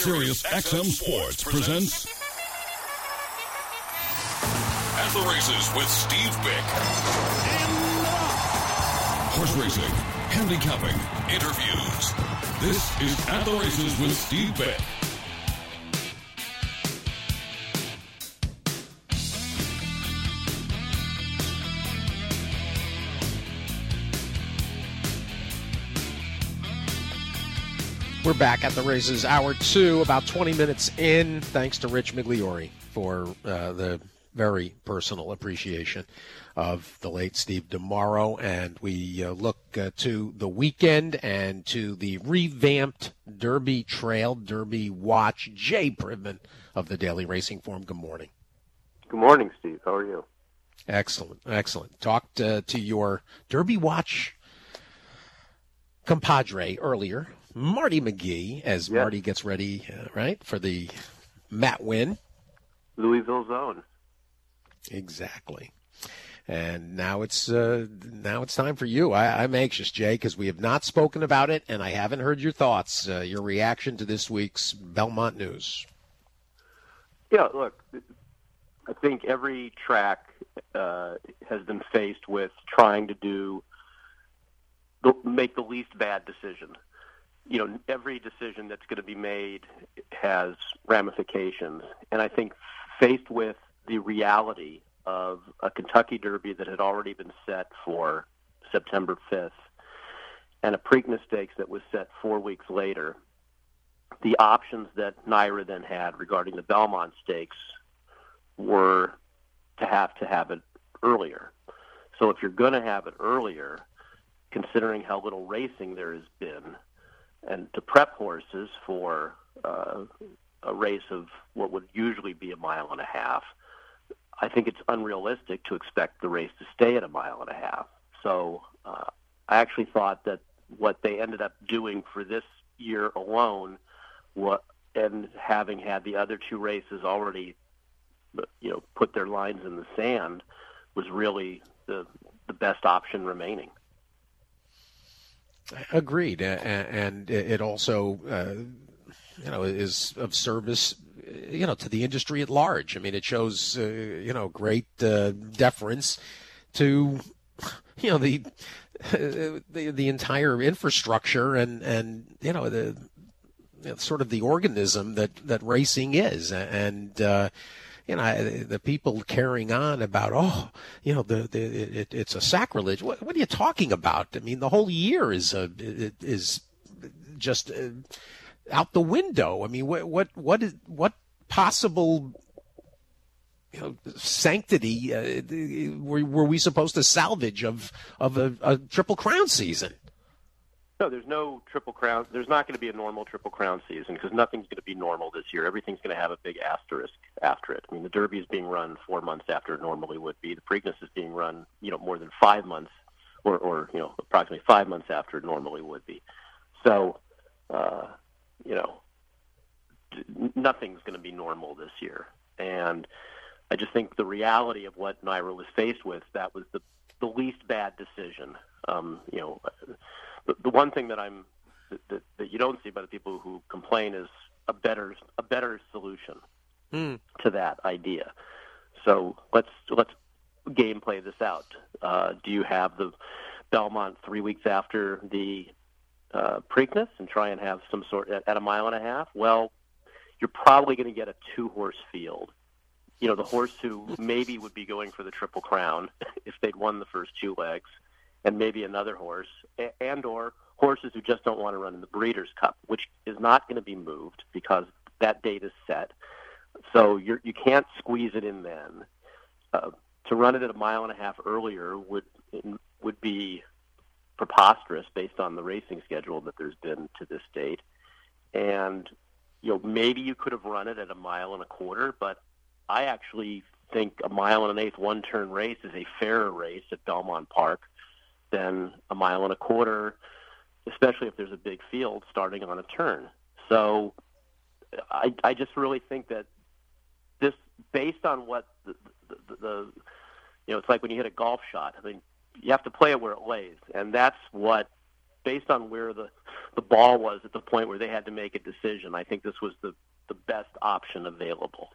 Sirius XM Sports presents At the Races with Steve Bick. Horse racing, handicapping, interviews. This is At the Races with Steve Bick. We're back at the races, hour 2, about 20 minutes in. Thanks to Rich Migliori for the very personal appreciation of the late Steve DeMauro. And we look to the weekend and to the revamped Derby Trail, Derby Watch. Jay Privman of the Daily Racing Form. Good morning. Good morning, Steve. How are you? Excellent, excellent. Talked to your Derby Watch compadre earlier, Marty McGee, as Marty gets ready, right, for the Matt win. Louisville's own. Exactly. And now it's time for you. I'm anxious, Jay, because we have not spoken about it, and I haven't heard your thoughts, your reaction to this week's Belmont news. Yeah, look, I think every track has been faced with trying to make the least bad decision. You know, every decision that's going to be made has ramifications. And I think faced with the reality of a Kentucky Derby that had already been set for September 5th and a Preakness Stakes that was set 4 weeks later, the options that NYRA then had regarding the Belmont Stakes were to have it earlier. So if you're going to have it earlier, considering how little racing there has been, and to prep horses for a race of what would usually be a mile and a half, I think it's unrealistic to expect the race to stay at a mile and a half. So I actually thought that what they ended up doing for this year alone, and having had the other two races already, put their lines in the sand, was really the best option remaining. Agreed, and it also, is of service, to the industry at large. I mean, it shows, great deference to, the entire infrastructure and the sort of the organism that racing is, and the people carrying on about, it's a sacrilege. What are you talking about? I mean, the whole year is just out the window. I mean, what possible sanctity were we supposed to salvage of a Triple Crown season? No, there's no Triple Crown. There's not going to be a normal Triple Crown season because nothing's going to be normal this year. Everything's going to have a big asterisk after it. I mean, the Derby is being run 4 months after it normally would be. The Preakness is being run, more than 5 months, or approximately 5 months after it normally would be. So, nothing's going to be normal this year. And I just think the reality of what NYRA was faced with, that was the least bad decision. The one thing that that you don't see by the people who complain is a better solution to that idea. So let's gameplay this out. Do you have the Belmont 3 weeks after the Preakness and try and have some sort at a mile and a half? Well, you're probably going to get a 2-horse field. The horse who maybe would be going for the Triple Crown if they'd won the first 2 legs, and maybe another horse, or horses who just don't want to run in the Breeders' Cup, which is not going to be moved because that date is set. So you can't squeeze it in then. To run it at a mile and a half earlier would be preposterous based on the racing schedule that there's been to this date. And maybe you could have run it at a mile and a quarter, but I actually think a mile and an eighth one-turn race is a fairer race at Belmont Park than a mile and a quarter, especially if there's a big field starting on a turn. So I just really think that this, based on what the it's like when you hit a golf shot. I mean, you have to play it where it lays, and that's what, based on where the the ball was at the point where they had to make a decision. I think this was the best option available.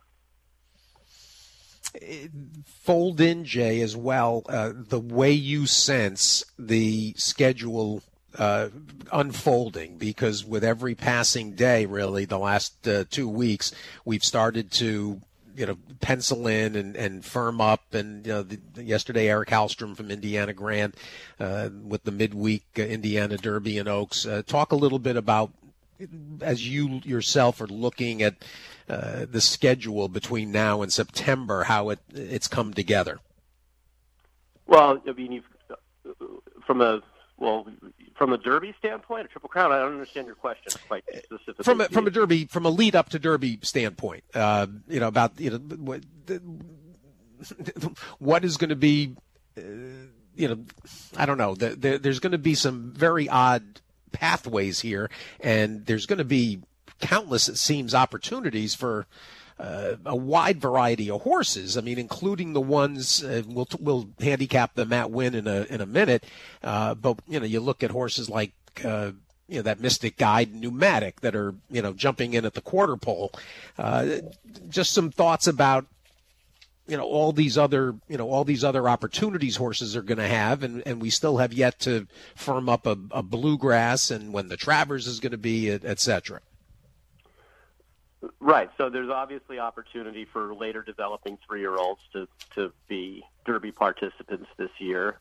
Fold in, Jay, as well, the way you sense the schedule unfolding, because with every passing day, really, the last 2 weeks, we've started to pencil in and firm up. And yesterday, Eric Hallstrom from Indiana Grand with the midweek Indiana Derby in Oaks. Talk a little bit about, as you yourself are looking at the schedule between now and September, how it's come together. Well, I mean, from a Derby standpoint, a Triple Crown, I don't understand your question quite specifically. From a Derby, from a lead up to Derby standpoint, about what is going to be, I don't know. There's going to be some very odd pathways here, and there's going to be countless, it seems, opportunities for a wide variety of horses. I mean, including the ones we'll handicap the Matt Winn in a minute. But you look at horses like that Mystic Guide, Pneumatic, that are jumping in at the quarter pole. Just some thoughts about all these other opportunities horses are going to have, and we still have yet to firm up a Bluegrass and when the Travers is going to be, et cetera. Right. So there's obviously opportunity for later developing 3-year-olds to be Derby participants this year.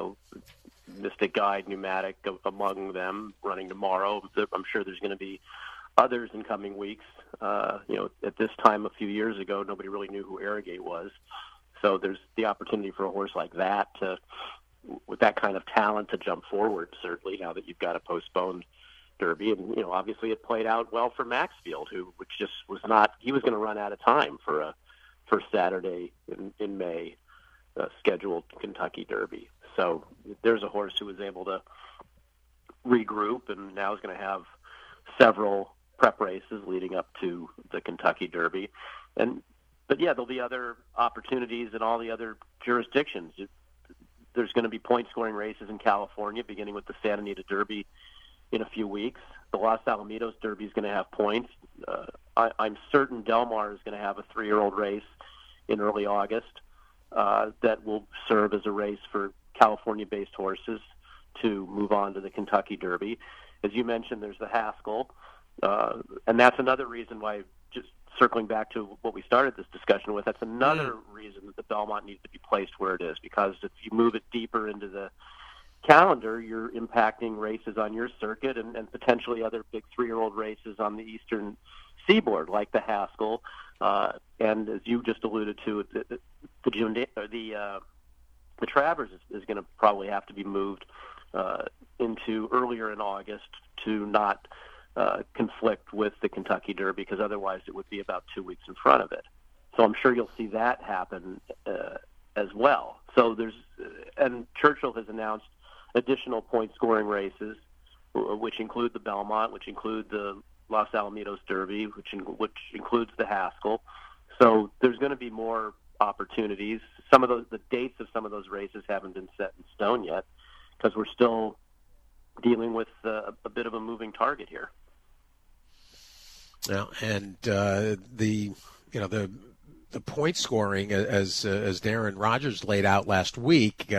Mystic Guide, Pneumatic among them, running tomorrow. I'm sure there's going to be others in coming weeks. At this time a few years ago, nobody really knew who Arrogate was. So there's the opportunity for a horse like that with that kind of talent to jump forward, certainly, now that you've got a postponed Derby. And, obviously it played out well for Maxfield, which just was not, he was going to run out of time for Saturday in May, scheduled Kentucky Derby. So there's a horse who was able to regroup and now is going to have several prep races leading up to the Kentucky Derby. But yeah, there'll be other opportunities in all the other jurisdictions. There's going to be point scoring races in California, beginning with the Santa Anita Derby in a few weeks. The Los Alamitos Derby is going to have points. I'm certain Del Mar is going to have a 3-year-old race in early August that will serve as a race for California-based horses to move on to the Kentucky Derby. As you mentioned, there's the Haskell, and that's another reason why, just circling back to what we started this discussion with, that's another reason that the Belmont needs to be placed where it is, because if you move it deeper into the calendar, you're impacting races on your circuit and potentially other big 3-year-old races on the eastern seaboard, like the Haskell, and as you just alluded to, the Travers is going to probably have to be moved into earlier in August to not conflict with the Kentucky Derby, because otherwise it would be about 2 weeks in front of it. So I'm sure you'll see that happen as well. So and Churchill has announced additional point-scoring races, which include the Belmont, which include the Los Alamitos Derby, which includes the Haskell. So there's going to be more opportunities. The dates of some of those races haven't been set in stone yet, because we're still dealing with a bit of a moving target here. Yeah, and the point scoring, as Darren Rogers laid out last week,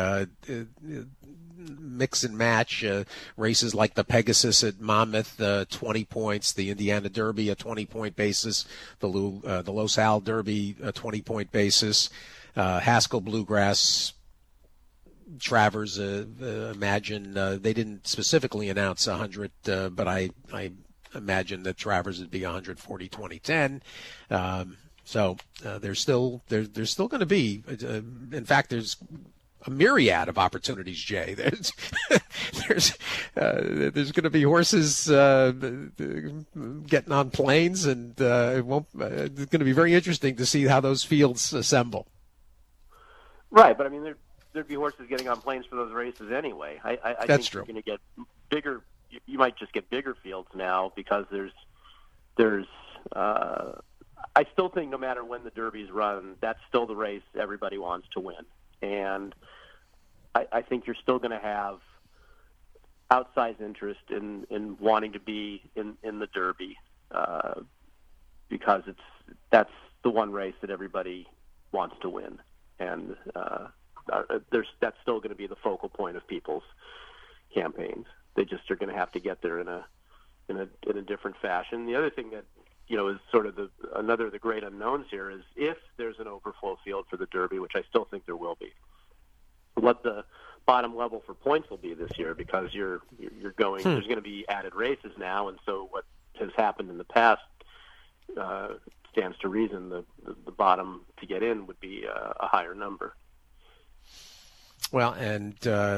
mix and match races like the Pegasus at Monmouth, 20 points, the Indiana Derby, a 20-point basis, the Los Al Derby, a 20-point basis, Haskell Bluegrass, Travers, imagine they didn't specifically announce 100, but I imagine that Travers would be 140, 2010. So there's still going to be, in fact, there's a myriad of opportunities, Jay. There's going to be horses getting on planes, and it's going to be very interesting to see how those fields assemble. Right, but I mean, there'd be horses getting on planes for those races anyway. I That's think true. You're going to get bigger. You might just get bigger fields now, because there's. I still think no matter when the Derby's run, that's still the race everybody wants to win. And I think you're still going to have outsized interest in wanting to be in the Derby because that's the one race that everybody wants to win, and that's still going to be the focal point of people's campaigns. They just are going to have to get there in a different fashion. The other thing that is sort of another of the great unknowns here is if there's an overflow field for the Derby, which I still think there will be, what the bottom level for points will be this year, because you're going there's going to be added races now, and so what has happened in the past stands to reason the bottom to get in would be a higher number. Well, and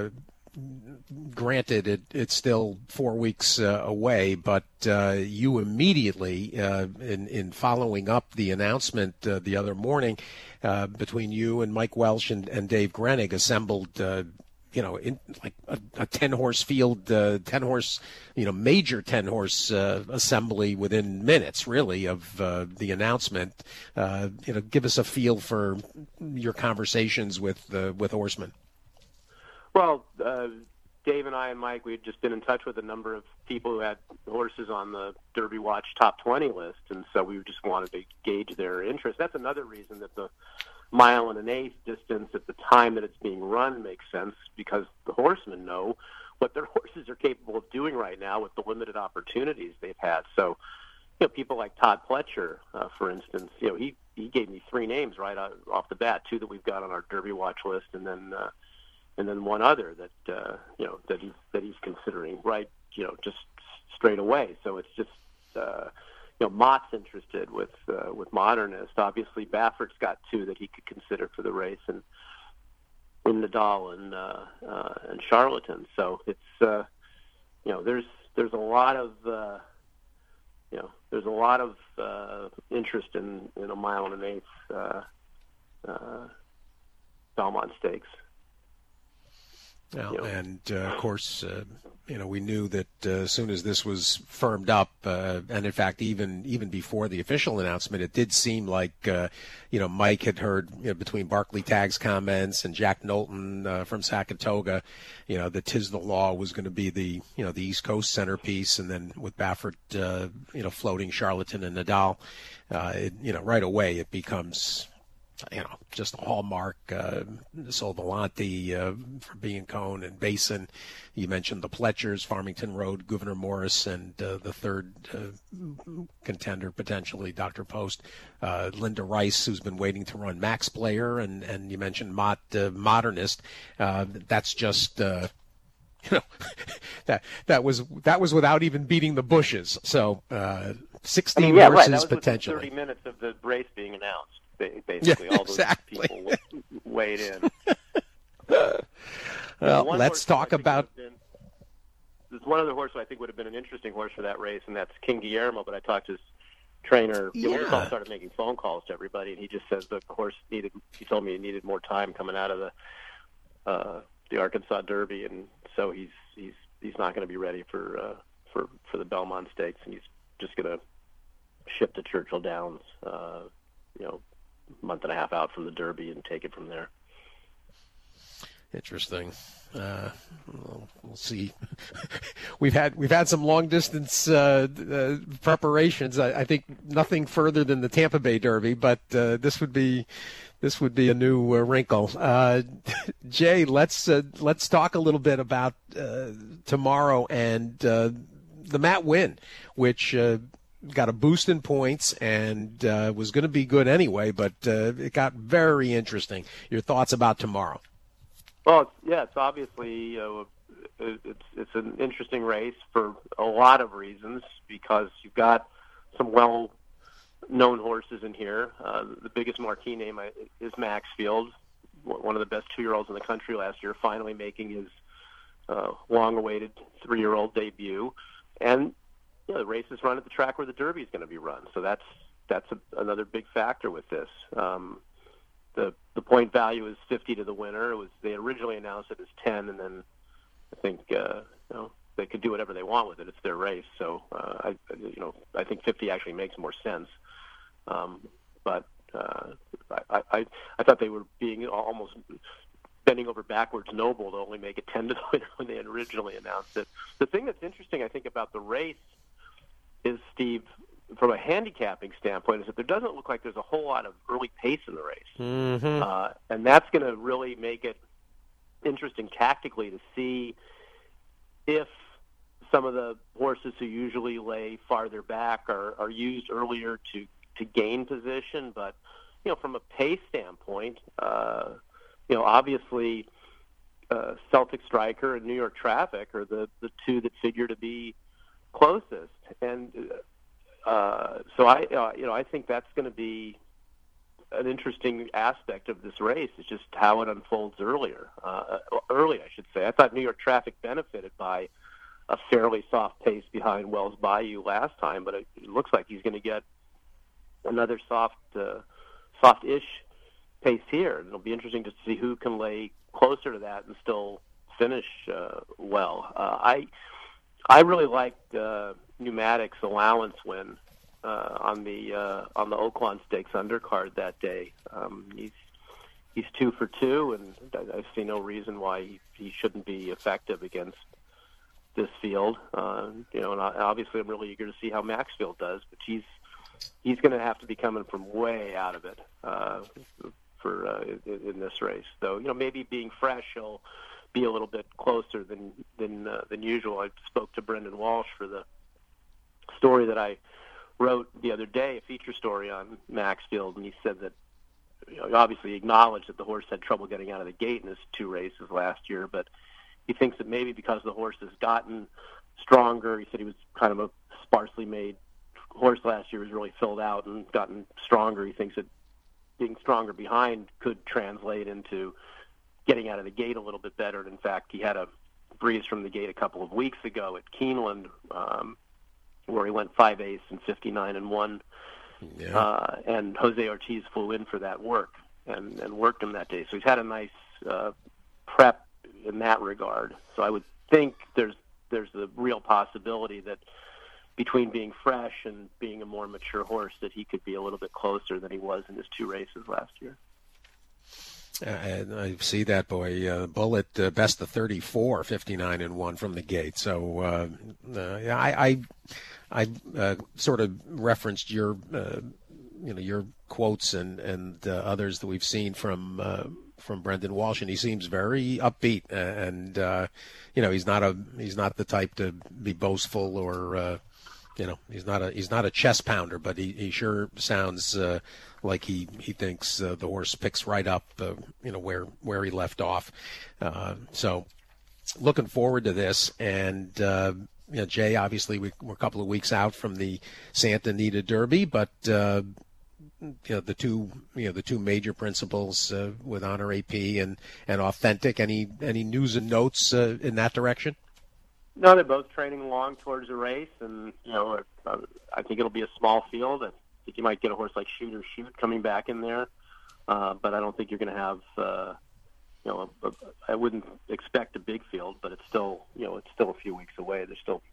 granted, it's still 4 weeks away, but you immediately, in following up the announcement the other morning, between you and Mike Welsh and Dave Grenig, assembled, in like a 10-horse field, major 10-horse assembly within minutes, really, of the announcement. Give us a feel for your conversations with horsemen. Well, Dave and I and Mike, we had just been in touch with a number of people who had horses on the Derby Watch top 20 list, and so we just wanted to gauge their interest. That's another reason that the 1 1/8 distance at the time that it's being run makes sense, because the horsemen know what their horses are capable of doing right now with the limited opportunities they've had. So, people like Todd Pletcher, for instance, he gave me 3 names right off the bat, 2 that we've got on our Derby Watch list, and then one other that that he's considering, right? Just straight away. So it's just Mott's interested with Modernist. Obviously, Baffert's got 2 that he could consider for the race, and Nadal and Charlatan. So it's there's a lot of interest in a 1 1/8 Belmont Stakes. Well, and of course, we knew that as soon as this was firmed up, and in fact, even before the official announcement, it did seem like, Mike had heard between Barclay Tagg's comments and Jack Knowlton from Saratoga, that Tis the Law was going to be the East Coast centerpiece, and then with Baffert, floating Charlatan and Nadal, right away it becomes just a hallmark. Sol Volante for being Cone and Basin. You mentioned the Pletchers, Farmington Road, Gouverneur Morris, and the third contender potentially, Dr. Post, Linda Rice, who's been waiting to run Max Player, and you mentioned Mott, Modernist. That's just. That was without even beating the bushes. So 16 horses potentially. 30 minutes of the race being announced. Basically, all those people weighed in. Well, let's talk about. There's one other horse who I think would have been an interesting horse for that race, and that's King Guillermo. But I talked to his trainer. We all started making phone calls to everybody, and he just says the horse needed. He told me he needed more time coming out of the Arkansas Derby, and so he's not going to be ready for the Belmont Stakes, and he's just going to ship to Churchill Downs. Month and a half out from the Derby and take it from there. Interesting. We'll see. We've had some long distance preparations. I think nothing further than the Tampa Bay Derby, but this would be a new wrinkle. Jay, let's talk a little bit about tomorrow and the Matt Winn, which. Got a boost in points and was going to be good anyway, but it got very interesting. Your thoughts about tomorrow? Well, it's obviously it's an interesting race for a lot of reasons, because you've got some well-known horses in here. The biggest marquee name is Maxfield, one of the best 2-year-olds in the country last year, finally making his long-awaited 3-year-old debut, and the race is run at the track where the Derby is going to be run, so that's another big factor with this. The point value is 50 to the winner. They originally announced it as 10, and then I think they could do whatever they want with it. It's their race, so I think 50 actually makes more sense. But I thought they were being almost bending over backwards noble to only make it 10 to the winner when they had originally announced it. The thing that's interesting, I think, about the race is, Steve, from a handicapping standpoint, is that there doesn't look like there's a whole lot of early pace in the race. Mm-hmm. And that's going to really make it interesting tactically to see if some of the horses who usually lay farther back are used earlier to gain position. But, from a pace standpoint, obviously Celtic Striker and New York Traffic are the two that figure to be closest. And so I think that's going to be an interesting aspect of this race, is just how it unfolds early, I should say. I thought New York Traffic benefited by a fairly soft pace behind Wells Bayou last time, but it looks like he's going to get another soft-ish pace here. And it'll be interesting to see who can lay closer to that and still finish well. I really liked Pneumatic's allowance win on the Oaklawn Stakes undercard that day. He's 2 for 2, and I see no reason why he shouldn't be effective against this field. And obviously I'm really eager to see how Maxfield does, but he's going to have to be coming from way out of it in this race. Though maybe being fresh, he'll be a little bit closer than usual. I spoke to Brendan Walsh for the story that I wrote the other day, a feature story on Maxfield, and he said that obviously acknowledged that the horse had trouble getting out of the gate in his 2 races last year, but he thinks that maybe because the horse has gotten stronger, he said he was kind of a sparsely made horse last year, was really filled out and gotten stronger. He thinks that being stronger behind could translate into getting out of the gate a little bit better. And in fact, he had a breeze from the gate a couple of weeks ago at Keeneland, where he went 5 ace and 59-1. Yeah. And Jose Ortiz flew in for that work and worked him that day. So he's had a nice prep in that regard. So I would think there's a real possibility that between being fresh and being a more mature horse, that he could be a little bit closer than he was in his 2 races last year. And I see that, boy. Bullet, best of 34, 59-1 from the gate. So I sort of referenced your your quotes and others that we've seen from Brendan Walsh, and he seems very upbeat. And he's not the type to be boastful or he's not a chest pounder, but he sure sounds like he thinks the horse picks right up where he left off. So looking forward to this. And Jay, obviously we're a couple of weeks out from the Santa Anita Derby, but the two major principals with Honor AP and Authentic. Any news and notes in that direction? No, they're both training along towards a race, and I think it'll be a small field. I think you might get a horse like Shoot or Shoot coming back in there, but I don't think you're going to have. I wouldn't expect a big field, but it's still a few weeks away. There's still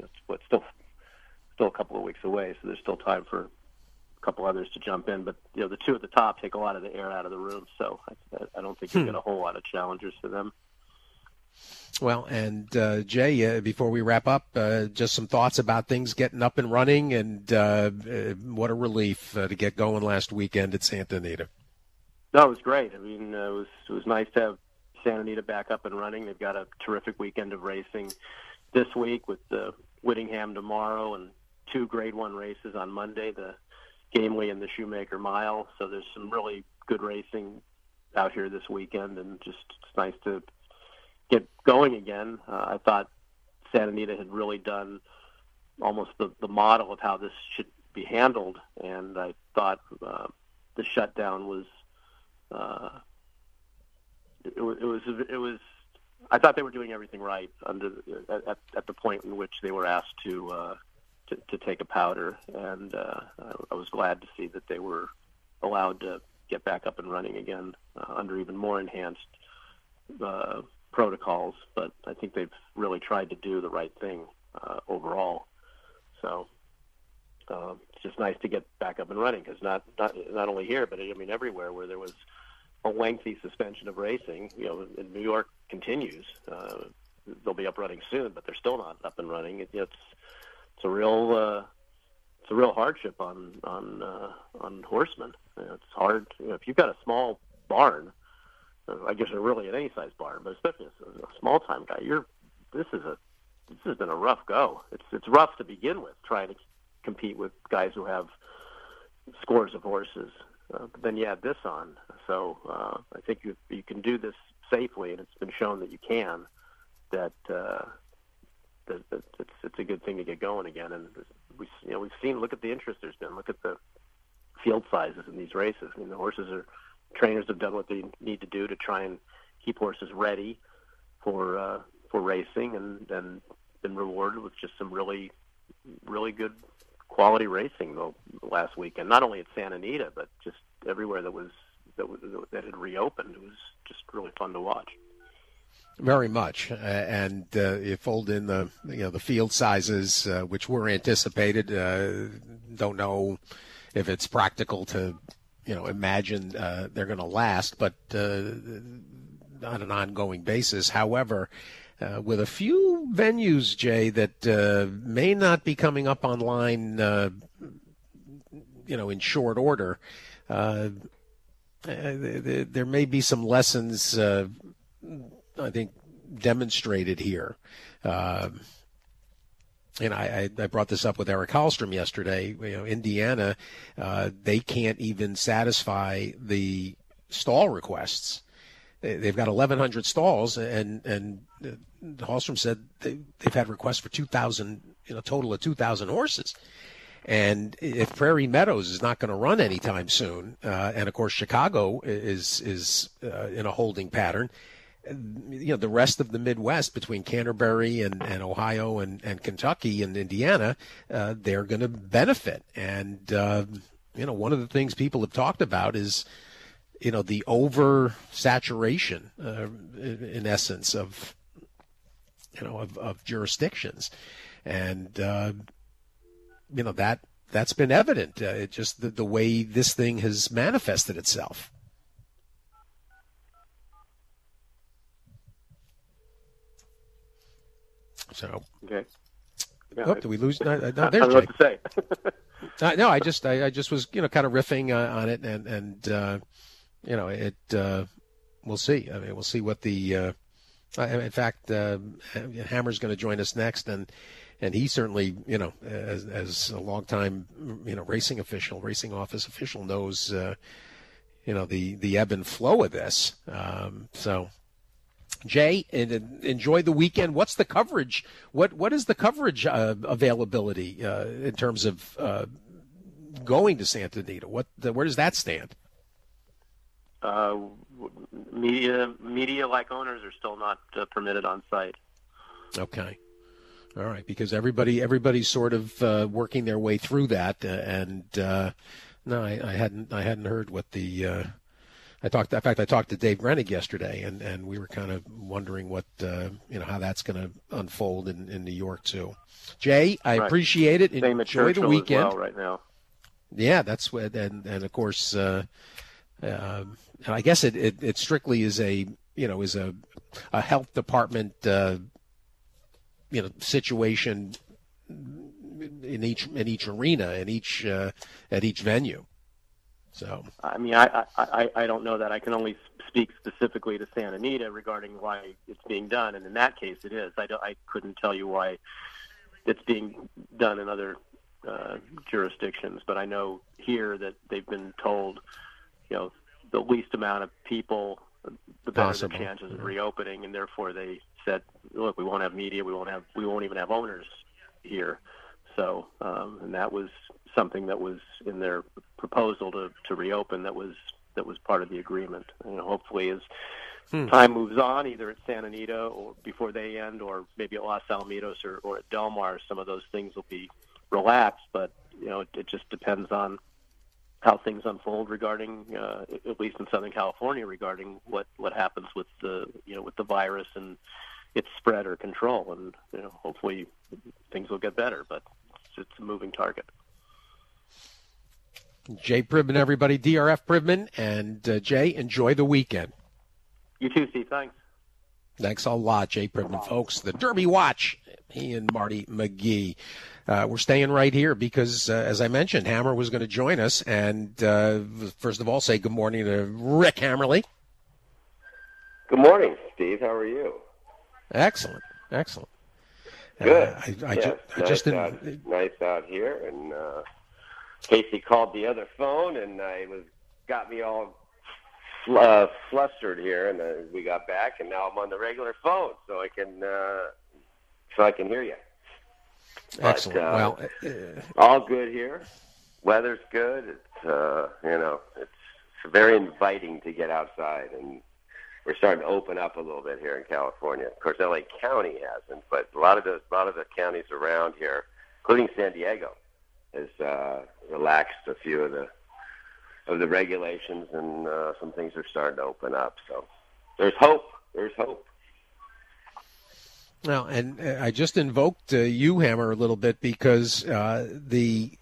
a couple of weeks away, so there's still time for a couple others to jump in. But the 2 at the top take a lot of the air out of the room, so I don't think you'll get a whole lot of challengers for them. Well, and Jay, before we wrap up, just some thoughts about things getting up and running, and what a relief to get going last weekend at Santa Anita. No, it was great. I mean, it was nice to have Santa Anita back up and running. They've got a terrific weekend of racing this week with the Whittingham tomorrow and 2 Grade 1 races on Monday, the Gamely and the Shoemaker Mile. So there's some really good racing out here this weekend, and just it's nice to get going again. I thought Santa Anita had really done almost the model of how this should be handled, and I thought the shutdown was it was. I thought they were doing everything right at the point in which they were asked to take a powder, and I was glad to see that they were allowed to get back up and running again under even more enhanced protocols. But I think they've really tried to do the right thing overall. So it's just nice to get back up and running, because not only here, but I mean everywhere where there was a lengthy suspension of racing. In New York continues. They'll be up running soon, but they're still not up and running. It's a real hardship on horsemen. It's hard if you've got a small barn. I guess really at any size barn, but especially a small time guy. This has been a rough go. It's rough to begin with, trying to compete with guys who have scores of horses. But then you add this on. So I think you can do this safely, and it's been shown that you can. That it's a good thing to get going again. And we've seen. Look at the interest there's been. Look at the field sizes in these races. I mean, trainers have done what they need to do to try and keep horses ready for racing, and been rewarded with just some really, really good quality racing the last weekend. Not only at Santa Anita, but just everywhere that had reopened. It was just really fun to watch. Very much, and you fold in the field sizes, which were anticipated. Don't know if it's practical to imagine they're going to last, but on an ongoing basis. However, with a few venues, Jay, that may not be coming up online, in short order, there may be some lessons. I think demonstrated here. And I brought this up with Eric Hallstrom yesterday. Indiana, they can't even satisfy the stall requests. They've got 1,100 stalls, and Hallstrom said they've had requests for 2,000, total of 2,000 horses. And if Prairie Meadows is not going to run anytime soon, and of course Chicago is in a holding pattern, the rest of the Midwest between Canterbury and Ohio and Kentucky and Indiana, they're going to benefit. And, one of the things people have talked about is, the oversaturation, in essence, of jurisdictions. And, that's been evident, just the way this thing has manifested itself. So, okay. Yeah, did we lose? No, there's Jay. what to say. No, I just was kind of riffing on it, and we'll see. I mean, we'll see what the. In fact, Hammer's going to join us next, and he certainly, as a longtime, racing office official, knows, the ebb and flow of this. So. Jay, enjoy the weekend. What's the coverage? What is the coverage availability in terms of going to Santa Anita? Where does that stand? Media like owners are still not permitted on site. Okay, all right, because everybody's sort of working their way through that, and no, I hadn't heard what the. I talked to Dave Rennig yesterday, and we were kind of wondering what how that's going to unfold in New York too. Jay, I appreciate it. Same Enjoy the weekend. As well right now. Yeah, that's what, and of course, and I guess it strictly is a health department situation in each arena, at each venue. So I mean, I don't know that. I can only speak specifically to Santa Anita regarding why it's being done, and in that case, it is. I couldn't tell you why it's being done in other jurisdictions, but I know here that they've been told, the least amount of people, the better the chances of reopening, and therefore they said, look, we won't have media, we won't even have owners here. So, and that was something that was in their proposal to reopen that was part of the agreement. Hopefully as time moves on, either at Santa Anita or before they end, or maybe at Los Alamitos or at Del Mar, some of those things will be relaxed, but it just depends on how things unfold regarding, at least in Southern California, regarding what happens with the virus and its spread or control. And hopefully things will get better, but it's a moving target. Jay Pribman, everybody, DRF Pribman. And Jay, enjoy the weekend. You too, Steve. Thanks. Thanks a lot, Jay Pribman, folks. The Derby Watch, he and Marty McGee. We're staying right here because, as I mentioned, Hammer was going to join us. And first of all, say good morning to Rick Hammerly. Good morning, Steve. How are you? Excellent. Good. Nice out here. And Casey called the other phone, and got me all flustered here. And we got back, and now I'm on the regular phone, so I can hear you. Excellent. But, all good here. Weather's good. It's very inviting to get outside, and we're starting to open up a little bit here in California. Of course, LA County hasn't, but a lot of the counties around here, including San Diego, has relaxed a few of the regulations, and some things are starting to open up. So there's hope. Well, and I just invoked you, Hammer, a little bit because the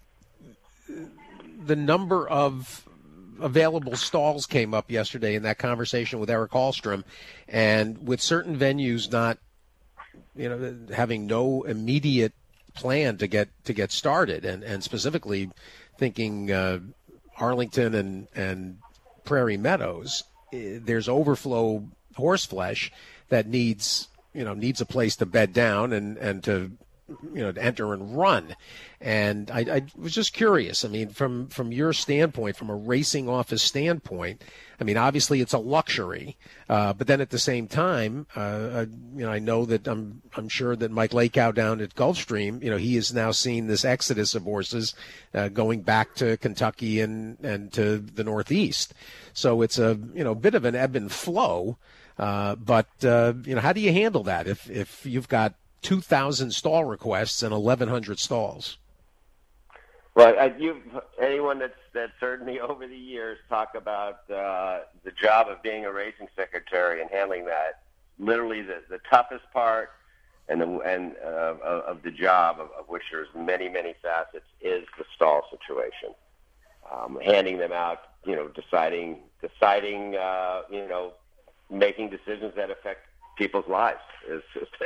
number of available stalls came up yesterday in that conversation with Eric Hallstrom, and with certain venues not, having no immediate plan to get started, and specifically thinking Arlington and Prairie Meadows, there's overflow horse flesh that needs a place to bed down and to enter and run. And I was just curious. I mean, from your standpoint, from a racing office standpoint, I mean, obviously it's a luxury, but then at the same time, I know that I'm sure that Mike Lakow down at Gulfstream, he has now seen this exodus of horses going back to Kentucky and to the Northeast. So it's a bit of an ebb and flow. But how do you handle that if you've got 2,000 stall requests and 1,100 stalls? Well, anyone that's heard me over the years talk about the job of being a racing secretary and handling that, literally the toughest part and of the job, of which there's many facets, is the stall situation. Handing them out, deciding, making decisions that affect people's lives is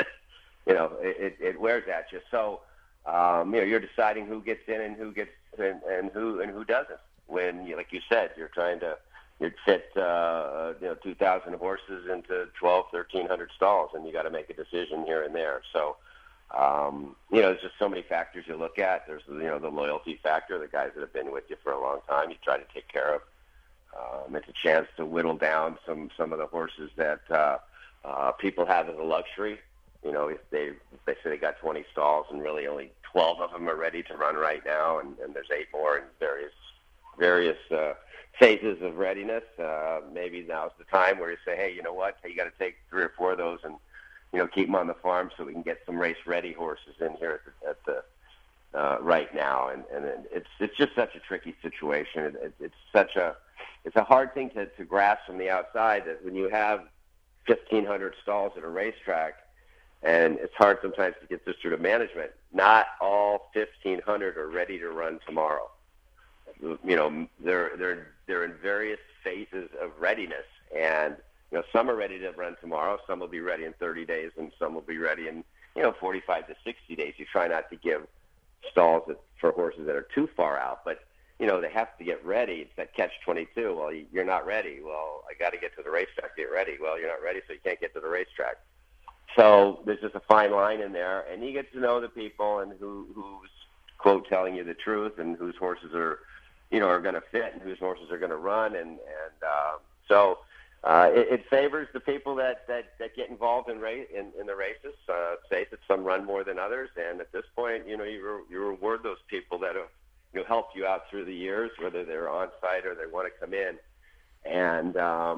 it wears at you. So, you're deciding who gets in and who gets and who doesn't. When, like you said, you're trying to fit 2,000 horses into 1,300 stalls, and you got to make a decision here and there. So, there's just so many factors you look at. There's the loyalty factor, the guys that have been with you for a long time, you try to take care of. It's a chance to whittle down some of the horses that people have as a luxury. If they say they got 20 stalls and really only 12 of them are ready to run right now, and there's 8 more in various phases of readiness, maybe now's the time where you say, hey, you know what? Hey, you got to take 3 or 4 of those and keep them on the farm so we can get some race-ready horses in here at the right now. And it's just such a tricky situation. It's a hard thing to grasp from the outside, that when you have 1,500 stalls at a racetrack, and it's hard sometimes to get this through to management, not all 1,500 are ready to run tomorrow. They're in various phases of readiness, and some are ready to run tomorrow, some will be ready in 30 days, and some will be ready in 45 to 60 days. You try not to give stalls for horses that are too far out, but they have to get ready. It's that catch-22. Well, you're not ready. Well, I got to get to the racetrack to get ready. Well, you're not ready, so you can't get to the racetrack. So there's just a fine line in there, and you get to know the people and who's, quote, telling you the truth, and whose horses are going to fit, and whose horses are going to run, and so it favors the people that get involved in the races. Say that some run more than others, and at this point, you reward those people that have helped you out through the years, whether they're on site or they want to come in, and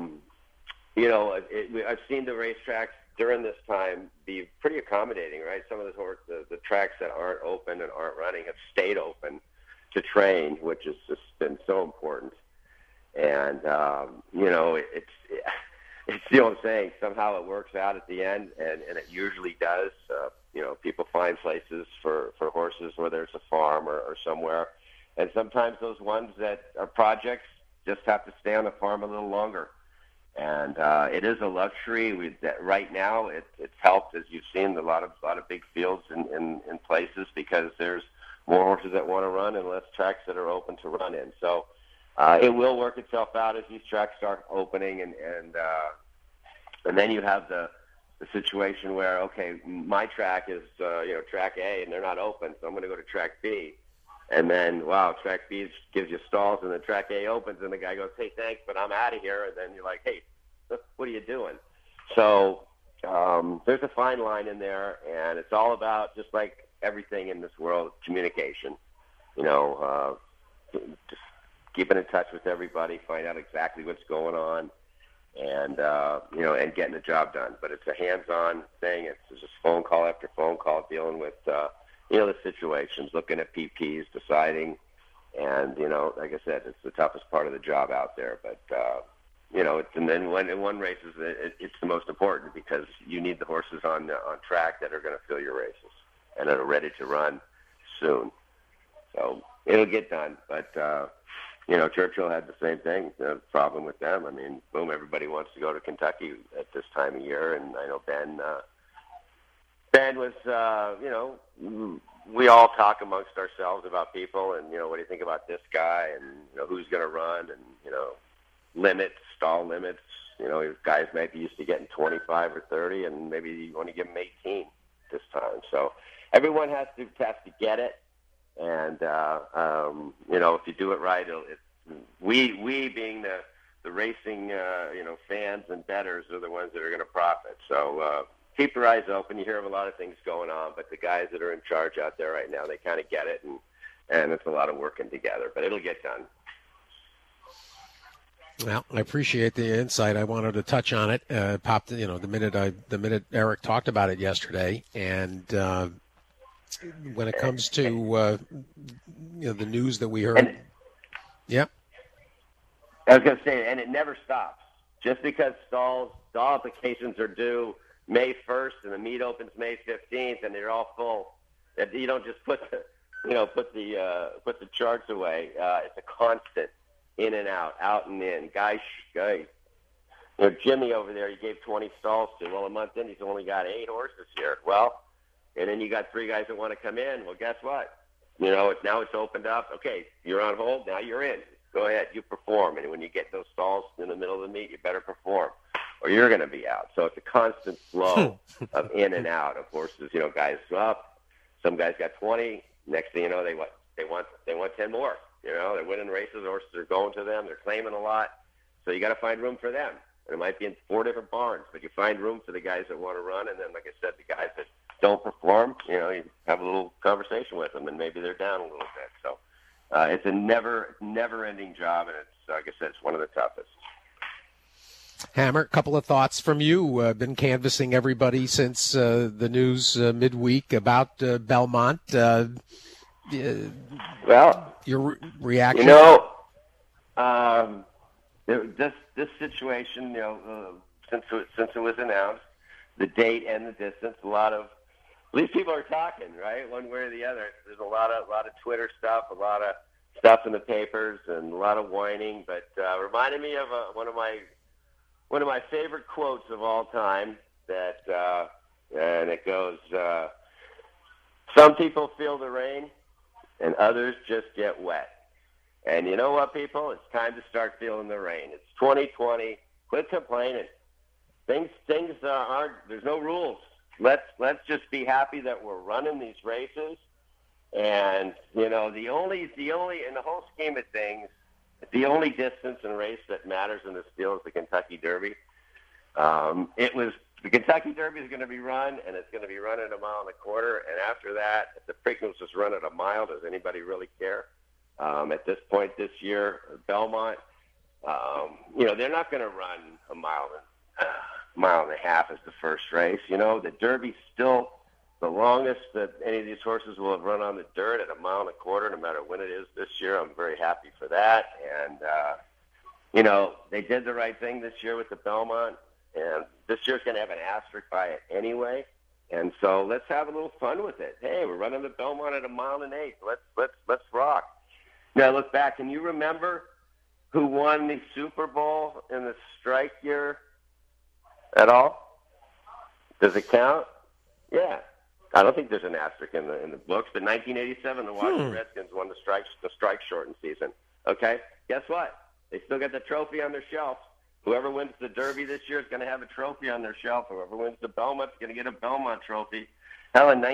I've seen the racetracks during this time be pretty accommodating, right? Some of the tracks that aren't open and aren't running have stayed open to train, which has just been so important. And it's the old saying, somehow it works out at the end, and it usually does. People find places for horses, whether it's a farm or somewhere, And sometimes those ones that are projects just have to stay on the farm a little longer. And it is a luxury. That right now, it's helped, as you've seen, a lot of big fields in places because there's more horses that want to run and less tracks that are open to run in. So it will work itself out as these tracks start opening, and then you have the situation where, okay, my track is track A and they're not open, so I'm going to go to track B. And then, wow, track B gives you stalls, and then track A opens, and the guy goes, hey, thanks, but I'm out of here. And then you're like, hey, what are you doing? So there's a fine line in there, and it's all about, just like everything in this world, communication. Just keeping in touch with everybody, find out exactly what's going on, and and getting the job done. But it's a hands-on thing. It's just phone call after phone call, dealing with the situations, looking at PPs, deciding, and like I said, it's the toughest part of the job out there. But and then when in one races, it's the most important, because you need the horses on track that are going to fill your races and that are ready to run soon. So it'll get done. But Churchill had the same thing. The problem with them, I mean, boom, everybody wants to go to Kentucky at this time of year, and I know Ben was, we all talk amongst ourselves about people, and what do you think about this guy, and who's going to run, and limits, stall limits. Guys might be used to getting 25 or 30, and maybe you want to give them 18 this time. So everyone has to get it, and if you do it right, we being the racing fans and bettors are the ones that are going to profit. So keep your eyes open. You hear of a lot of things going on, but the guys that are in charge out there right now, they kind of get it, and it's a lot of working together, but it'll get done. Well, I appreciate the insight. I wanted to touch on it. Popped, the minute Eric talked about it yesterday, and when it comes to the news that we heard, yeah. I was going to say, and it never stops. Just because stall applications are due May 1st and the meet opens May 15th, and they're all full, you don't just put the charts away. It's a constant. In and out and in. Guys, Jimmy over there, he gave 20 stalls to. Well, a month in, he's only got 8 horses here. Well, and then you got 3 guys that want to come in. Well, guess what? Now it's opened up. Okay, you're on hold. Now you're in. Go ahead, you perform. And when you get those stalls in the middle of the meet, you better perform, or you're going to be out. So it's a constant flow of in and out of horses. Guys up. Some guys got 20. Next thing you know, they want 10 more. They're winning races, horses are going to them, they're claiming a lot. So you got to find room for them. And it might be in 4 different barns, but you find room for the guys that want to run. And then, like I said, the guys that don't perform, you have a little conversation with them, and maybe they're down a little bit. So it's a never-ending job, and it's, like I said, it's one of the toughest. Hammer, a couple of thoughts from you. Been canvassing everybody since the news midweek about Belmont. Well, your reaction? This situation, since it was announced, the date and the distance, at least people are talking, right, one way or the other. There's a lot of Twitter stuff, a lot of stuff in the papers, and a lot of whining. But reminded me of one of my favorite quotes of all time. And it goes, "Some people feel the rain, and others just get wet." And you know what, people? It's time to start feeling the rain. It's 2020. Quit complaining. Things aren't. There's no rules. Let's just be happy that we're running these races. And the only in the whole scheme of things, the only distance and race that matters in this deal is the Kentucky Derby. The Kentucky Derby is going to be run, and it's going to be run at 1.25 miles. And after that, if the Preakness is run at 1 mile, does anybody really care? At this point this year, Belmont, they're not going to run 1.5 miles as the first race. The Derby's still the longest that any of these horses will have run on the dirt at 1.25 miles, no matter when it is this year. I'm very happy for that. And, they did the right thing this year with the Belmont. And this year's going to have an asterisk by it anyway. And so let's have a little fun with it. Hey, we're running the Belmont at 1.8 miles. Let's rock. Now, look back. Can you remember who won the Super Bowl in the strike year at all? Does it count? Yeah. I don't think there's an asterisk in the books, but 1987, the Washington Redskins won the strike shortened season. Okay? Guess what? They still got the trophy on their shelf. Whoever wins the Derby this year is going to have a trophy on their shelf. Whoever wins the Belmont is going to get a Belmont trophy. Hell, in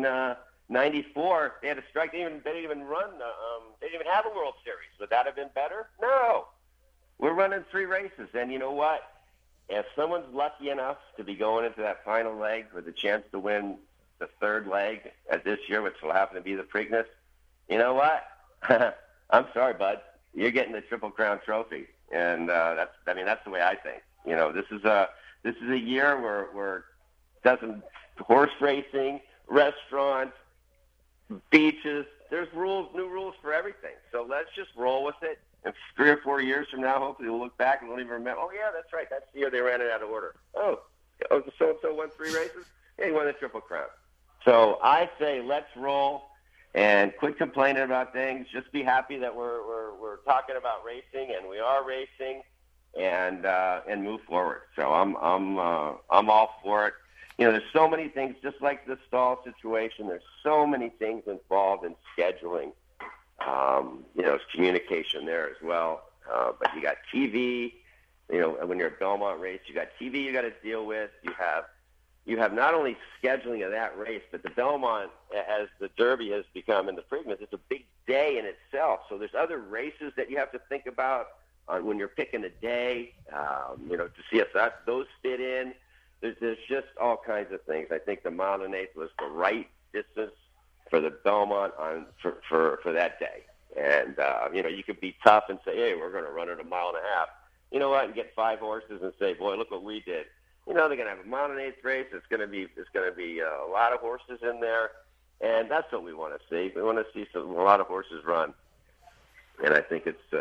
1994, they had a strike. They didn't even run. They didn't even have a World Series. Would that have been better? No. We're running 3 races, and you know what? If someone's lucky enough to be going into that final leg with a chance to win the 3rd leg at this year, which will happen to be the Preakness, you know what? I'm sorry, bud. You're getting the Triple Crown trophy, and that's the way I think. You know, this is a year where doesn't horse racing, restaurants, beaches. There's new rules for everything. So let's just roll with it. And 3 or 4 years from now, hopefully we'll look back and we'll even remember. Oh yeah, that's right. That's the year they ran it out of order. Oh, so and so won 3 races. Yeah, he won the Triple Crown. So I say let's roll. And quit complaining about things. Just be happy that we're talking about racing, and we are racing, and move forward. So I'm all for it. You know, there's so many things, just like the stall situation. There's so many things involved in scheduling. You know, it's communication there as well. But you got TV. You know, when you're at Belmont race, you got TV you got to deal with. You have not only scheduling of that race, but the Belmont, as the Derby has become in the Preakness, it's a big day in itself. So there's other races that you have to think about when you're picking a day, you know, to see if those fit in. There's just all kinds of things. I think the mile and 1/8 was the right distance for the Belmont for that day. And, you know, you could be tough and say, hey, we're going to run it 1.5 miles. You know what? And get 5 horses and say, boy, look what we did. You know, they're going to have a mile and 1/8 race. It's going to be a lot of horses in there, and that's what we want to see. We want to see a lot of horses run, and I think it's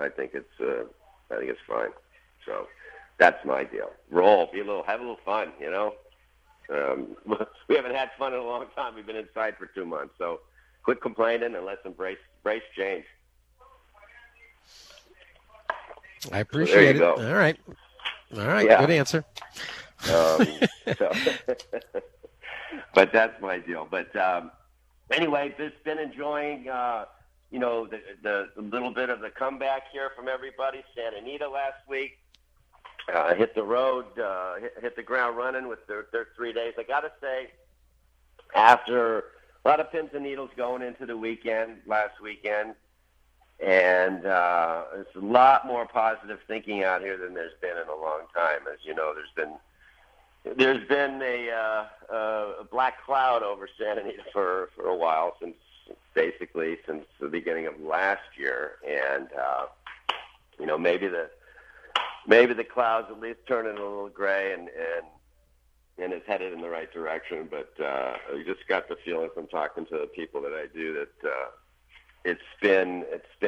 fine. So that's my deal. Roll, have a little fun. You know, we haven't had fun in a long time. We've been inside for 2 months, so quit complaining and let's embrace change. I appreciate it. All right. Yeah. Good answer. But that's my deal. But anyway, just been enjoying, you know, the little bit of the comeback here from everybody. Santa Anita last week hit the road, hit the ground running with their 3 days. I got to say, after a lot of pins and needles going into the weekend last weekend, and there's a lot more positive thinking out here than there's been in a long time. As you know, there's been a black cloud over Santa Anita for a while, since the beginning of last year, and you know, maybe the clouds at least turning a little gray and it's headed in the right direction. But I just got the feeling from talking to the people that I do that it's been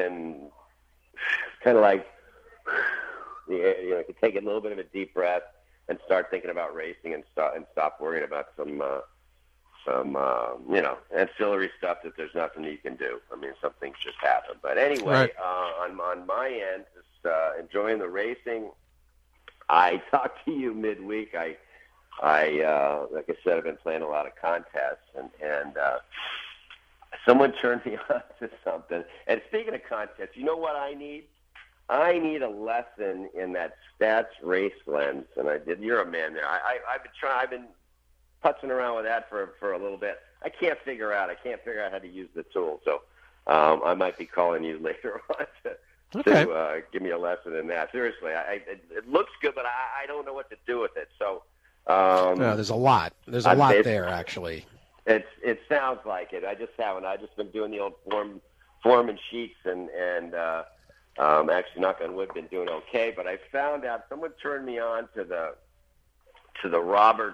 kind of like, you know, you can take a little bit of a deep breath and start thinking about racing and stop worrying about some you know, ancillary stuff that there's nothing you can do. I mean, some things just happen. But anyway, on my end, just enjoying the racing. I talked to you midweek. I like I said, I've been playing a lot of contests, and someone turned me on to something. And speaking of contests, you know what I need? I need a lesson in that stats race lens. And I did. You're a man there. I've been putzing around with that for a little bit. I can't figure out how to use the tool. So I might be calling you later on to give me a lesson in that. Seriously, it looks good, but I don't know what to do with it. So there's a lot. There's a lot there, actually. It sounds like it. I just haven't. I've just been doing the old form and sheets, and actually, knock on wood, been doing okay. But I found out someone turned me on to the Roberts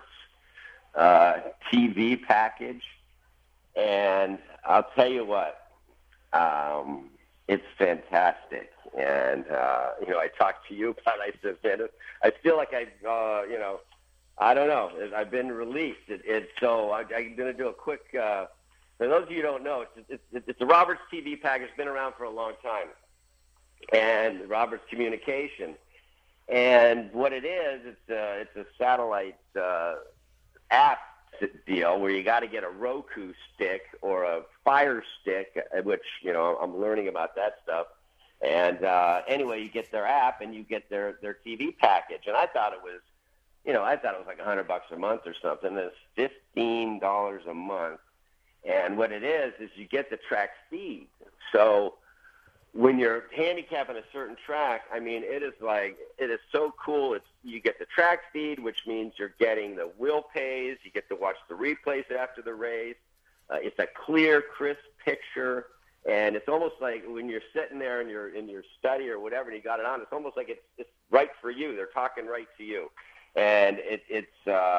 TV package, and I'll tell you what, it's fantastic. And you know, I talked to you about it. I said, man, I feel like you know, I don't know. I've been released. So I'm going to do a quick for those of you who don't know, it's a Roberts TV package. It's been around for a long time, and Roberts Communication. And what it is, it's a satellite app deal where you got to get a Roku stick or a Fire Stick, which, you know, I'm learning about that stuff. And anyway, you get their app and you get their TV package. And I thought it was, you know, like $100 a month or something. It's $15 a month. And what it is you get the track feed. So when you're handicapping a certain track, I mean, it is so cool. You get the track feed, which means you're getting the wheel pays. You get to watch the replays after the race. It's a clear, crisp picture. And it's almost like when you're sitting there in your study or whatever, and you got it on, it's almost like it's right for you. They're talking right to you. And it's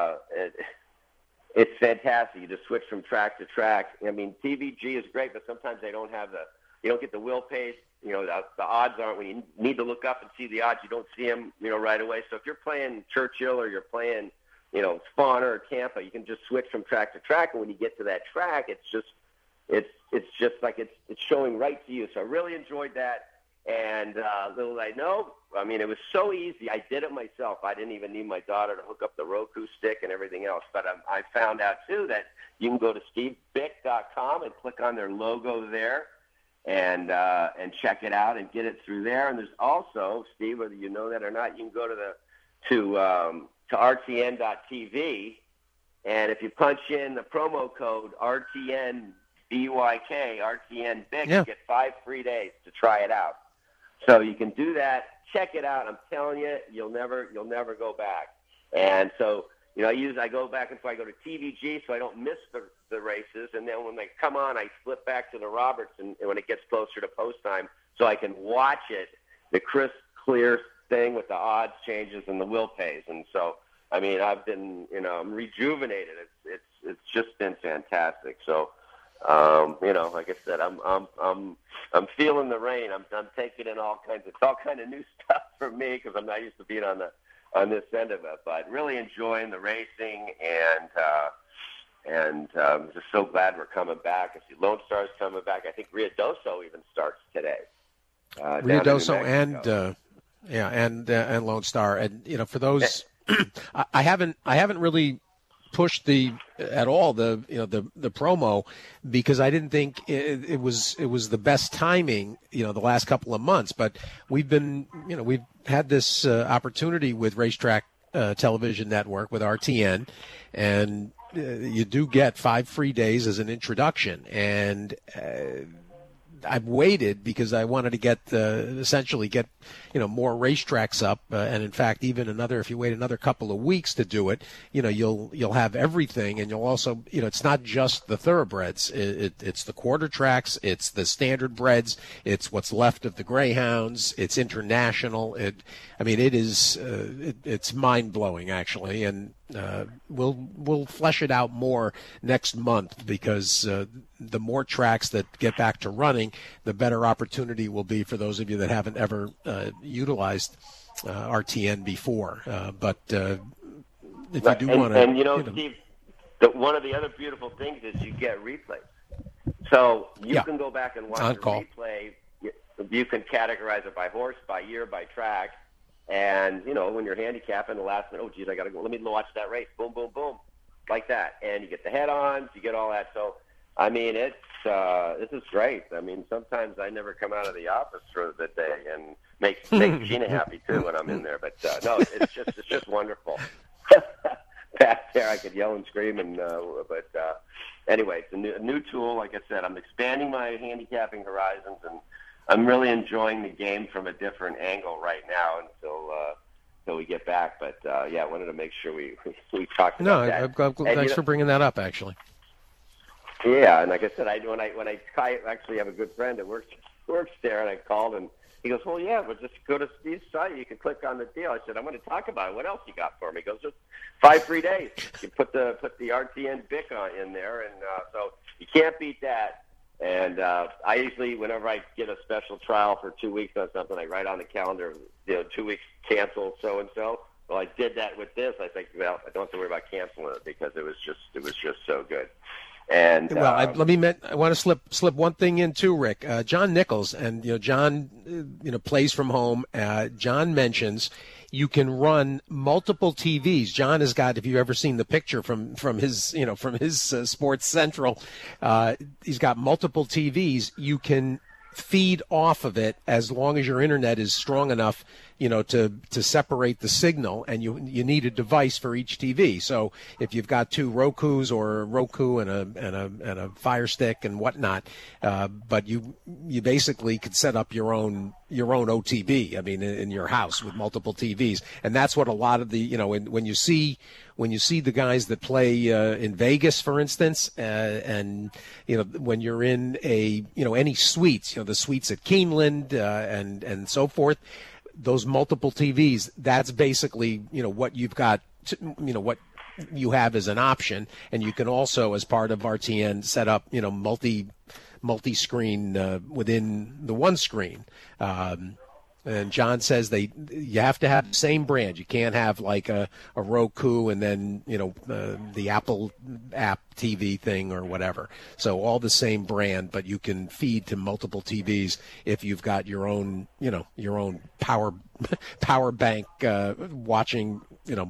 fantastic. You just switch from track to track. I mean, TVG is great, but sometimes they don't have you don't get the wheel pace. You know, the odds aren't, when you need to look up and see the odds, you don't see them, you know, right away. So if you're playing Churchill or you're playing, you know, Spawner or Tampa, you can just switch from track to track. And when you get to that track, it's just like it's showing right to you. So I really enjoyed that. And little did I know, I mean, it was so easy. I did it myself. I didn't even need my daughter to hook up the Roku stick and everything else. But I found out, too, that you can go to stevebick.com and click on their logo there and check it out and get it through there. And there's also, Steve, whether you know that or not, you can go to rtn.tv, and if you punch in the promo code RTNBYK, RTNBIC, you get 5 free days to try it out. So you can do that. Check it out. I'm telling you, you'll never go back. And so, you know, I go back and I go to TVG so I don't miss the races. And then when they come on, I flip back to the Roberts and when it gets closer to post time so I can watch it, the crisp, clear thing with the odds changes and the wheel pays. And so, I mean, I've been, you know, I'm rejuvenated. It's just been fantastic. So, you know, like I said, I'm feeling the rain. I'm taking in all kinds of new stuff for me because I'm not used to being on this end of it. But really enjoying the racing and I'm just so glad we're coming back. I see Lone Star's coming back. I think Ruidoso even starts today. Ruidoso and Lone Star, and you know, for those, I haven't really pushed the promo because I didn't think it was the best timing, you know, the last couple of months. But we've had this opportunity with Racetrack Television Network with RTN, and you do get 5 free days as an introduction, and I've waited because I wanted to get more racetracks up, and in fact, if you wait another couple of weeks to do it, you know, you'll have everything, and you'll also, you know, it's not just the thoroughbreds, it's the quarter tracks, it's the standard breds, it's what's left of the greyhounds, it's international. It's mind blowing actually, and we'll flesh it out more next month because the more tracks that get back to running, the better opportunity will be for those of you that haven't ever utilized RTN before. But if you do want to, and you know, Steve, one of the other beautiful things is you get replays, so you can go back and watch the replay. You can categorize it by horse, by year, by track. And, you know, when you're handicapping the last minute, oh, geez, I got to go. Let me watch that race. Boom, boom, boom. Like that. And you get the head-ons. You get all that. So, I mean, this is great. I mean, sometimes I never come out of the office for the day and make Gina happy, too, when I'm in there. But, no, it's just wonderful. Back there, I could yell and scream. But anyway, it's a new tool. Like I said, I'm expanding my handicapping horizons, and I'm really enjoying the game from a different angle right now until we get back. But I wanted to make sure we talked about that. Thanks for bringing that up, actually. Yeah, and like I said, I actually have a good friend that works there, and I called and he goes, "Well, yeah, but just go to Steve's site. You can click on the deal." I said, "I'm going to talk about it. What else you got for me?" He goes, "Just 5 free days. You put the RTN BIC in there, and so you can't beat that." And I usually, whenever I get a special trial for 2 weeks on something, I write on the calendar, 2 weeks cancel so-and-so. Well, I did that with this. I think, well, I don't have to worry about canceling it because it was just so good. And I want to slip one thing in too, Rick. John Nichols, and John, plays from home. John mentions you can run multiple TVs. John has got, if you've ever seen the picture from his Sports Central, he's got multiple TVs. You can feed off of it as long as your internet is strong enough, to separate the signal, and you need a device for each TV. So if you've got two Rokus or a Roku and a Fire Stick and whatnot, but you basically could set up your own OTB. I mean, in your house with multiple TVs, and that's what a lot of the when you see the guys that play in Vegas, for instance, and when you're in any suites, the suites at Keeneland and so forth. Those multiple TVs, that's basically, what you've got, what you have as an option. And you can also, as part of RTN, set up, multi-screen within the one screen. And John says you have to have the same brand. You can't have like a Roku and then, the Apple app TV thing or whatever. So all the same brand, but you can feed to multiple TVs if you've got your own power bank watching,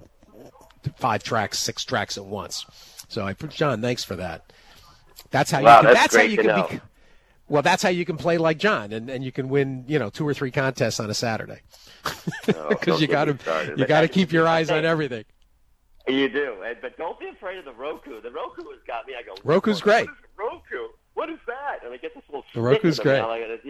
5 tracks, 6 tracks at once. So John, thanks for that. That's how that's how you can play like John, and you can win, 2 or 3 contests on a Saturday. Because you got to keep your eyes on everything. You do, but don't be afraid of the Roku. The Roku has got me. I go, Roku's great. Roku, what is that? And I get this little. The Roku's great.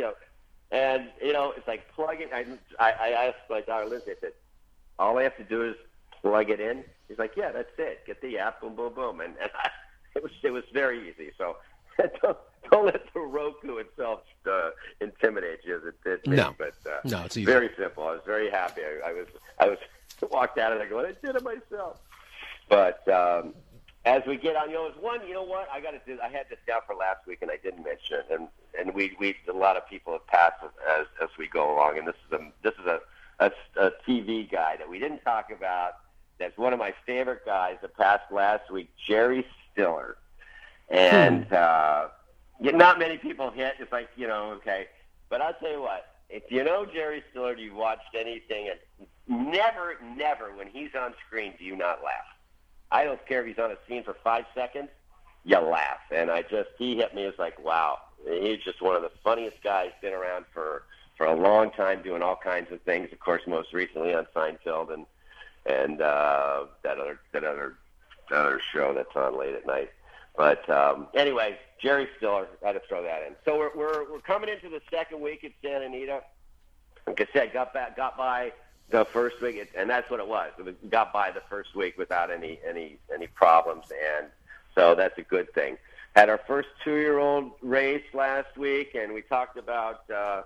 And it's like plug it. I asked my daughter Lindsay. I said, all I have to do is plug it in. He's like, yeah, that's it. Get the app, boom, boom, boom, and it was very easy. So. Don't let the Roku itself intimidate you as it did me. No, but no, it's easy. Very simple. I was very happy. I was walked out of there going, I did it myself. But as we get on, there's one. You know what? I had this down for last week, and I didn't mention it. And we a lot of people have passed as we go along. And this is a TV guy that we didn't talk about. That's one of my favorite guys that passed last week, Jerry Stiller. And not many people hit. It's like, okay. But I'll tell you what, if you know Jerry Stiller, you've watched anything, and never when he's on screen do you not laugh. I don't care if he's on a scene for 5 seconds, you laugh. And he hit me as like, wow. He's just one of the funniest guys, been around for a long time doing all kinds of things. Of course, most recently on Seinfeld and that other show that's on late at night. But anyway, Jerry Stiller, I had to throw that in. So we're coming into the second week at Santa Anita. Like I said, got by the first week, and that's what it was. We got by the first week without any problems, and so that's a good thing. Had our first 2-year-old race last week, and we talked about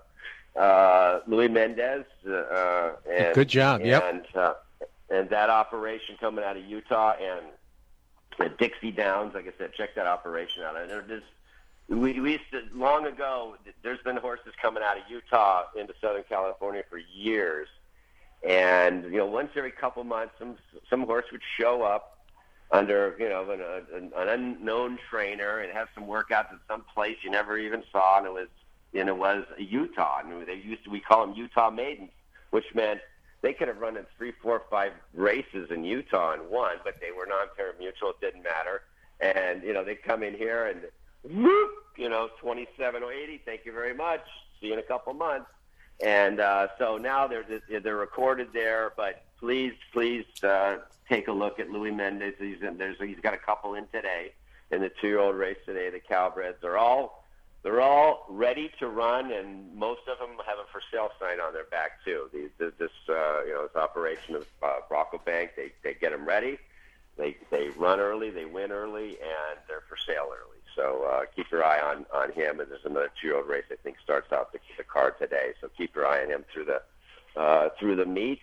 Louis Mendez. And, good job. Yep. And that operation coming out of Utah and Dixie Downs, like I said, check that operation out. And we used to, long ago, there's been horses coming out of Utah into Southern California for years. And, once every couple months, some horse would show up under, an unknown trainer and have some workouts at some place you never even saw. And it was Utah. And we call them Utah maidens, which meant they could have run in 3, 4, 5 races in Utah and won, but they were non-pari-mutuel. It didn't matter. And, they'd come in here and, whoop, 27 or 80, thank you very much. See you in a couple months. And so now they're recorded there, but please take a look at Louis Mendez. He's got a couple in today in the 2-year-old race today. The Calbreds, they're all ready to run, and most of them have a for sale sign on their back too. This operation of Bronco Bank, they get them ready. They run early, they win early, and they're for sale early. So keep your eye on him. And there's another 2-year-old race I think starts out the card today. So keep your eye on him through the meet.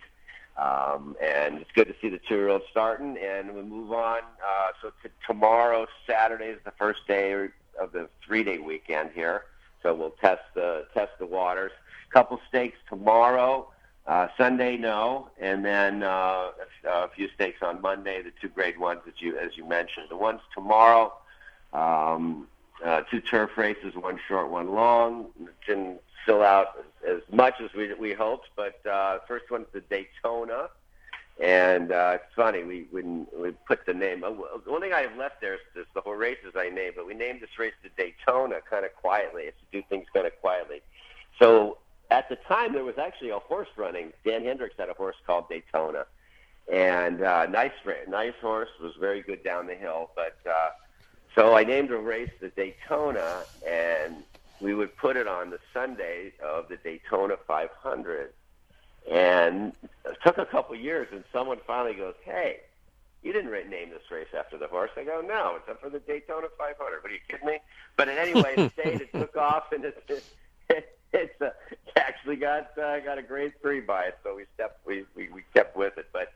And it's good to see the 2-year-old starting. And we move on. So tomorrow, Saturday, is the first day of the 3-day weekend here. So we'll test the waters. Couple stakes tomorrow. Sunday, no, and then a few stakes on Monday. The 2 grade ones as you mentioned. The ones tomorrow, 2 turf races, 1 short, 1 long. Didn't fill out as much as we hoped, but first one's the Daytona. And it's funny, we put the name. The only thing I have left there is the whole races I named, but we named this race the Daytona kind of quietly. It's to do things kind of quietly. So at the time, there was actually a horse running. Dan Hendricks had a horse called Daytona. And nice horse, was very good down the hill. But so I named a race the Daytona, and we would put it on the Sunday of the Daytona 500. And it took a couple years, and someone finally goes, "Hey, you didn't name this race after the horse." I go, "No, it's up for the Daytona 500. What, are you kidding me?" But anyway, it stayed. It took off, and it's actually got a grade 3 by it. So we kept with it. But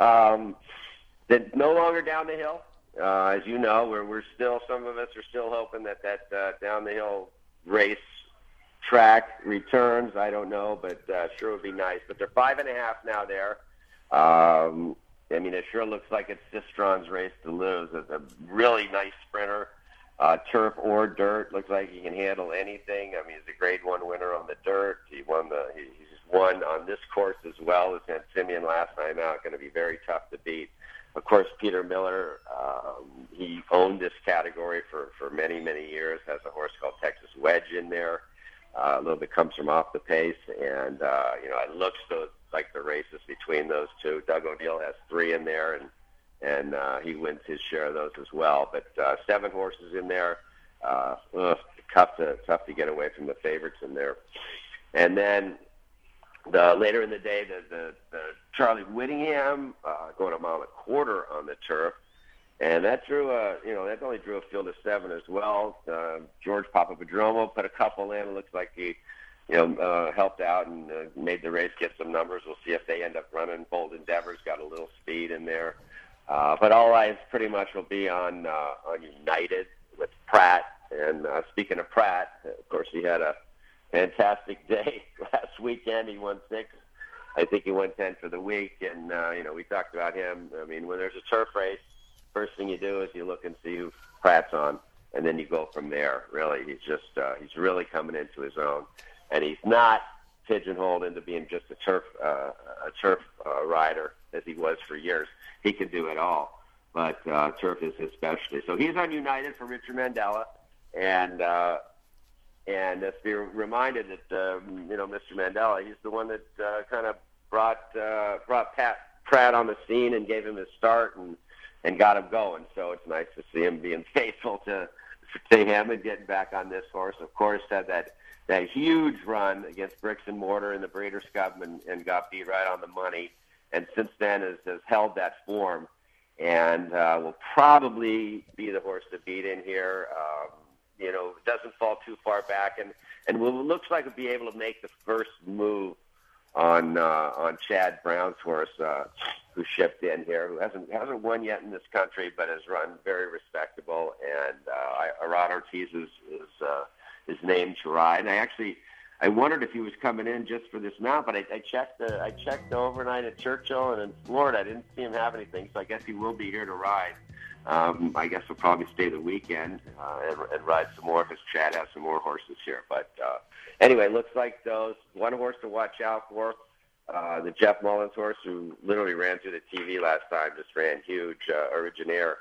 then no longer down the hill. As you know, we're still, some of us are still hoping that down the hill race track returns. I don't know, but sure would be nice. But they're 5.5 now there. I mean, it sure looks like it's Sistron's race to lose. It's a really nice sprinter, turf or dirt. Looks like he can handle anything. I mean, he's a Grade 1 winner on the dirt. He's won on this course as well as San Simeon last time out. Going to be very tough to beat. Of course, Peter Miller, he owned this category for many, many years. Has a horse called Texas Wedge in there. A little bit comes from Off the Pace, and it looks like the races between those two. Doug O'Neill has 3 in there, and he wins his share of those as well. But 7 horses in there. Tough to get away from the favorites in there. And then later in the day, the Charlie Whittingham going 1.25 miles on the turf. And that that only drew a field of 7 as well. George Papapadromo put a couple in. It looks like he, helped out and made the race get some numbers. We'll see if they end up running. Bold Endeavor's got a little speed in there. But all eyes pretty much will be on United with Pratt. And speaking of Pratt, of course, he had a fantastic day last weekend. He won 6. I think he won 10 for the week. And, we talked about him. I mean, when there's a turf race, first thing you do is you look and see who Pratt's on, and then you go from there. Really, he's really coming into his own, and he's not pigeonholed into being just a turf rider as he was for years. He can do it all, but turf is his specialty. So he's on United for Richard Mandella, and let's be reminded that Mr. Mandella, he's the one that kind of brought Pratt on the scene and gave him his start and got him going. So it's nice to see him being faithful to him and getting back on this horse. Of course, had that huge run against Bricks and Mortar in the Breeders' Cup and got beat right on the money. And since then has held that form and will probably be the horse to beat in here. Doesn't fall too far back and looks like it'll be able to make the first move on Chad Brown's horse, who shipped in here, who hasn't won yet in this country, but has run very respectable. And Arad Ortiz is named to ride. And I wondered if he was coming in just for this mount, but I checked overnight at Churchill and in Florida. I didn't see him have anything, so I guess he will be here to ride. I guess he'll probably stay the weekend and ride some more because Chad has some more horses here. But anyway, looks like those. One horse to watch out for. The Jeff Mullins horse, who literally ran through the TV last time, just ran huge. Originaire.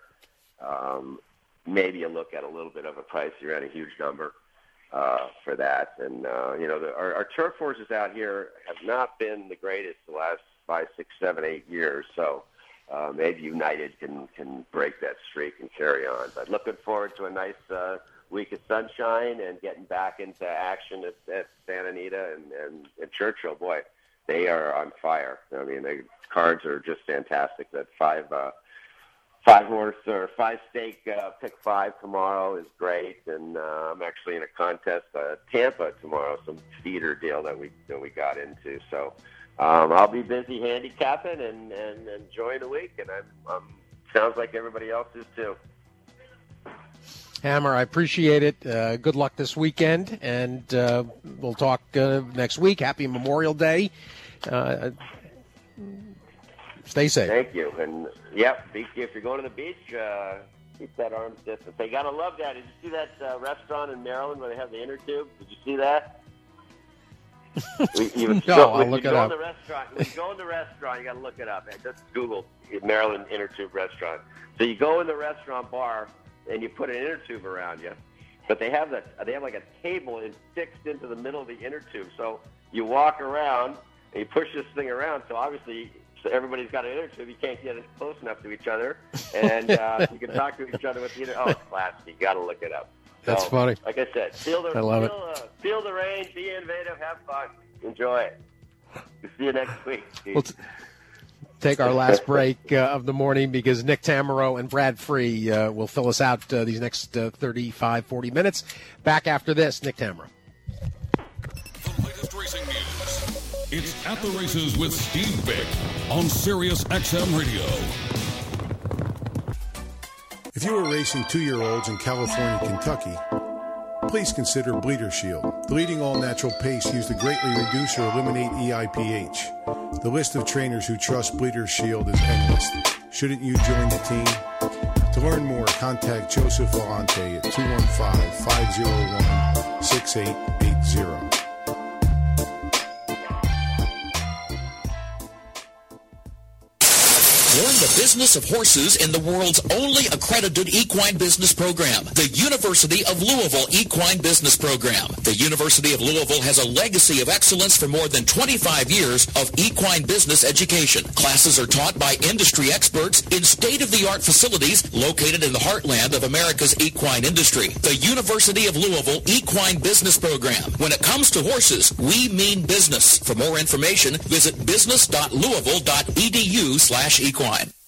Maybe a look at a little bit of a price. He ran a huge number for that. And, our turf horses out here have not been the greatest the last 5, 6, 7, 8 years. So maybe United can break that streak and carry on. But looking forward to a nice week of sunshine and getting back into action at Santa Anita and Churchill. Boy, they are on fire. I mean, the cards are just fantastic. That 5-horse or 5-stake pick 5 tomorrow is great, and I'm actually in a contest Tampa tomorrow, some feeder deal that we got into. So I'll be busy handicapping and enjoying the week, and I'm sounds like everybody else is too. Hammer, I appreciate it. Good luck this weekend, and we'll talk next week. Happy Memorial Day. Stay safe. Thank you. And, if you're going to the beach, Keep that arm's distance. They gotta love that. Did you see that restaurant in Maryland where they have the inner tube? Did you see that? I'll look it up. When you go in the restaurant, you got to look it up. Just Google Maryland inner tube restaurant. So you go in the restaurant bar and you put an inner tube around you, but they have like a table fixed into the middle of the inner tube. So you walk around and you push this thing around. So obviously everybody's got an inner tube. You can't get close enough to each other, and you can talk to each other with the inner. Oh, it's classy. You got to look it up. That's funny. Like I said, feel the range, be innovative, have fun, enjoy it. We'll see you next week. We'll take our last break of the morning because Nick Tammaro and Brad Free will fill us out these next 35, 40 minutes. Back after this, Nick Tammaro. The latest racing news. It's At the Races with Steve Bick on Sirius XM Radio. If you are racing 2-year-olds in California, Kentucky, please consider Bleeder Shield, the leading all-natural paste used to greatly reduce or eliminate EIPH. The list of trainers who trust Bleeder Shield is endless. Shouldn't you join the team? To learn more, contact Joseph Vellante at 215-501-6880. Learn the business of horses in the world's only accredited equine business program, the University of Louisville Equine Business Program. The University of Louisville has a legacy of excellence for more than 25 years of equine business education. Classes are taught by industry experts in state-of-the-art facilities located in the heartland of America's equine industry. The University of Louisville Equine Business Program. When it comes to horses, we mean business. For more information, visit business.louisville.edu/equine.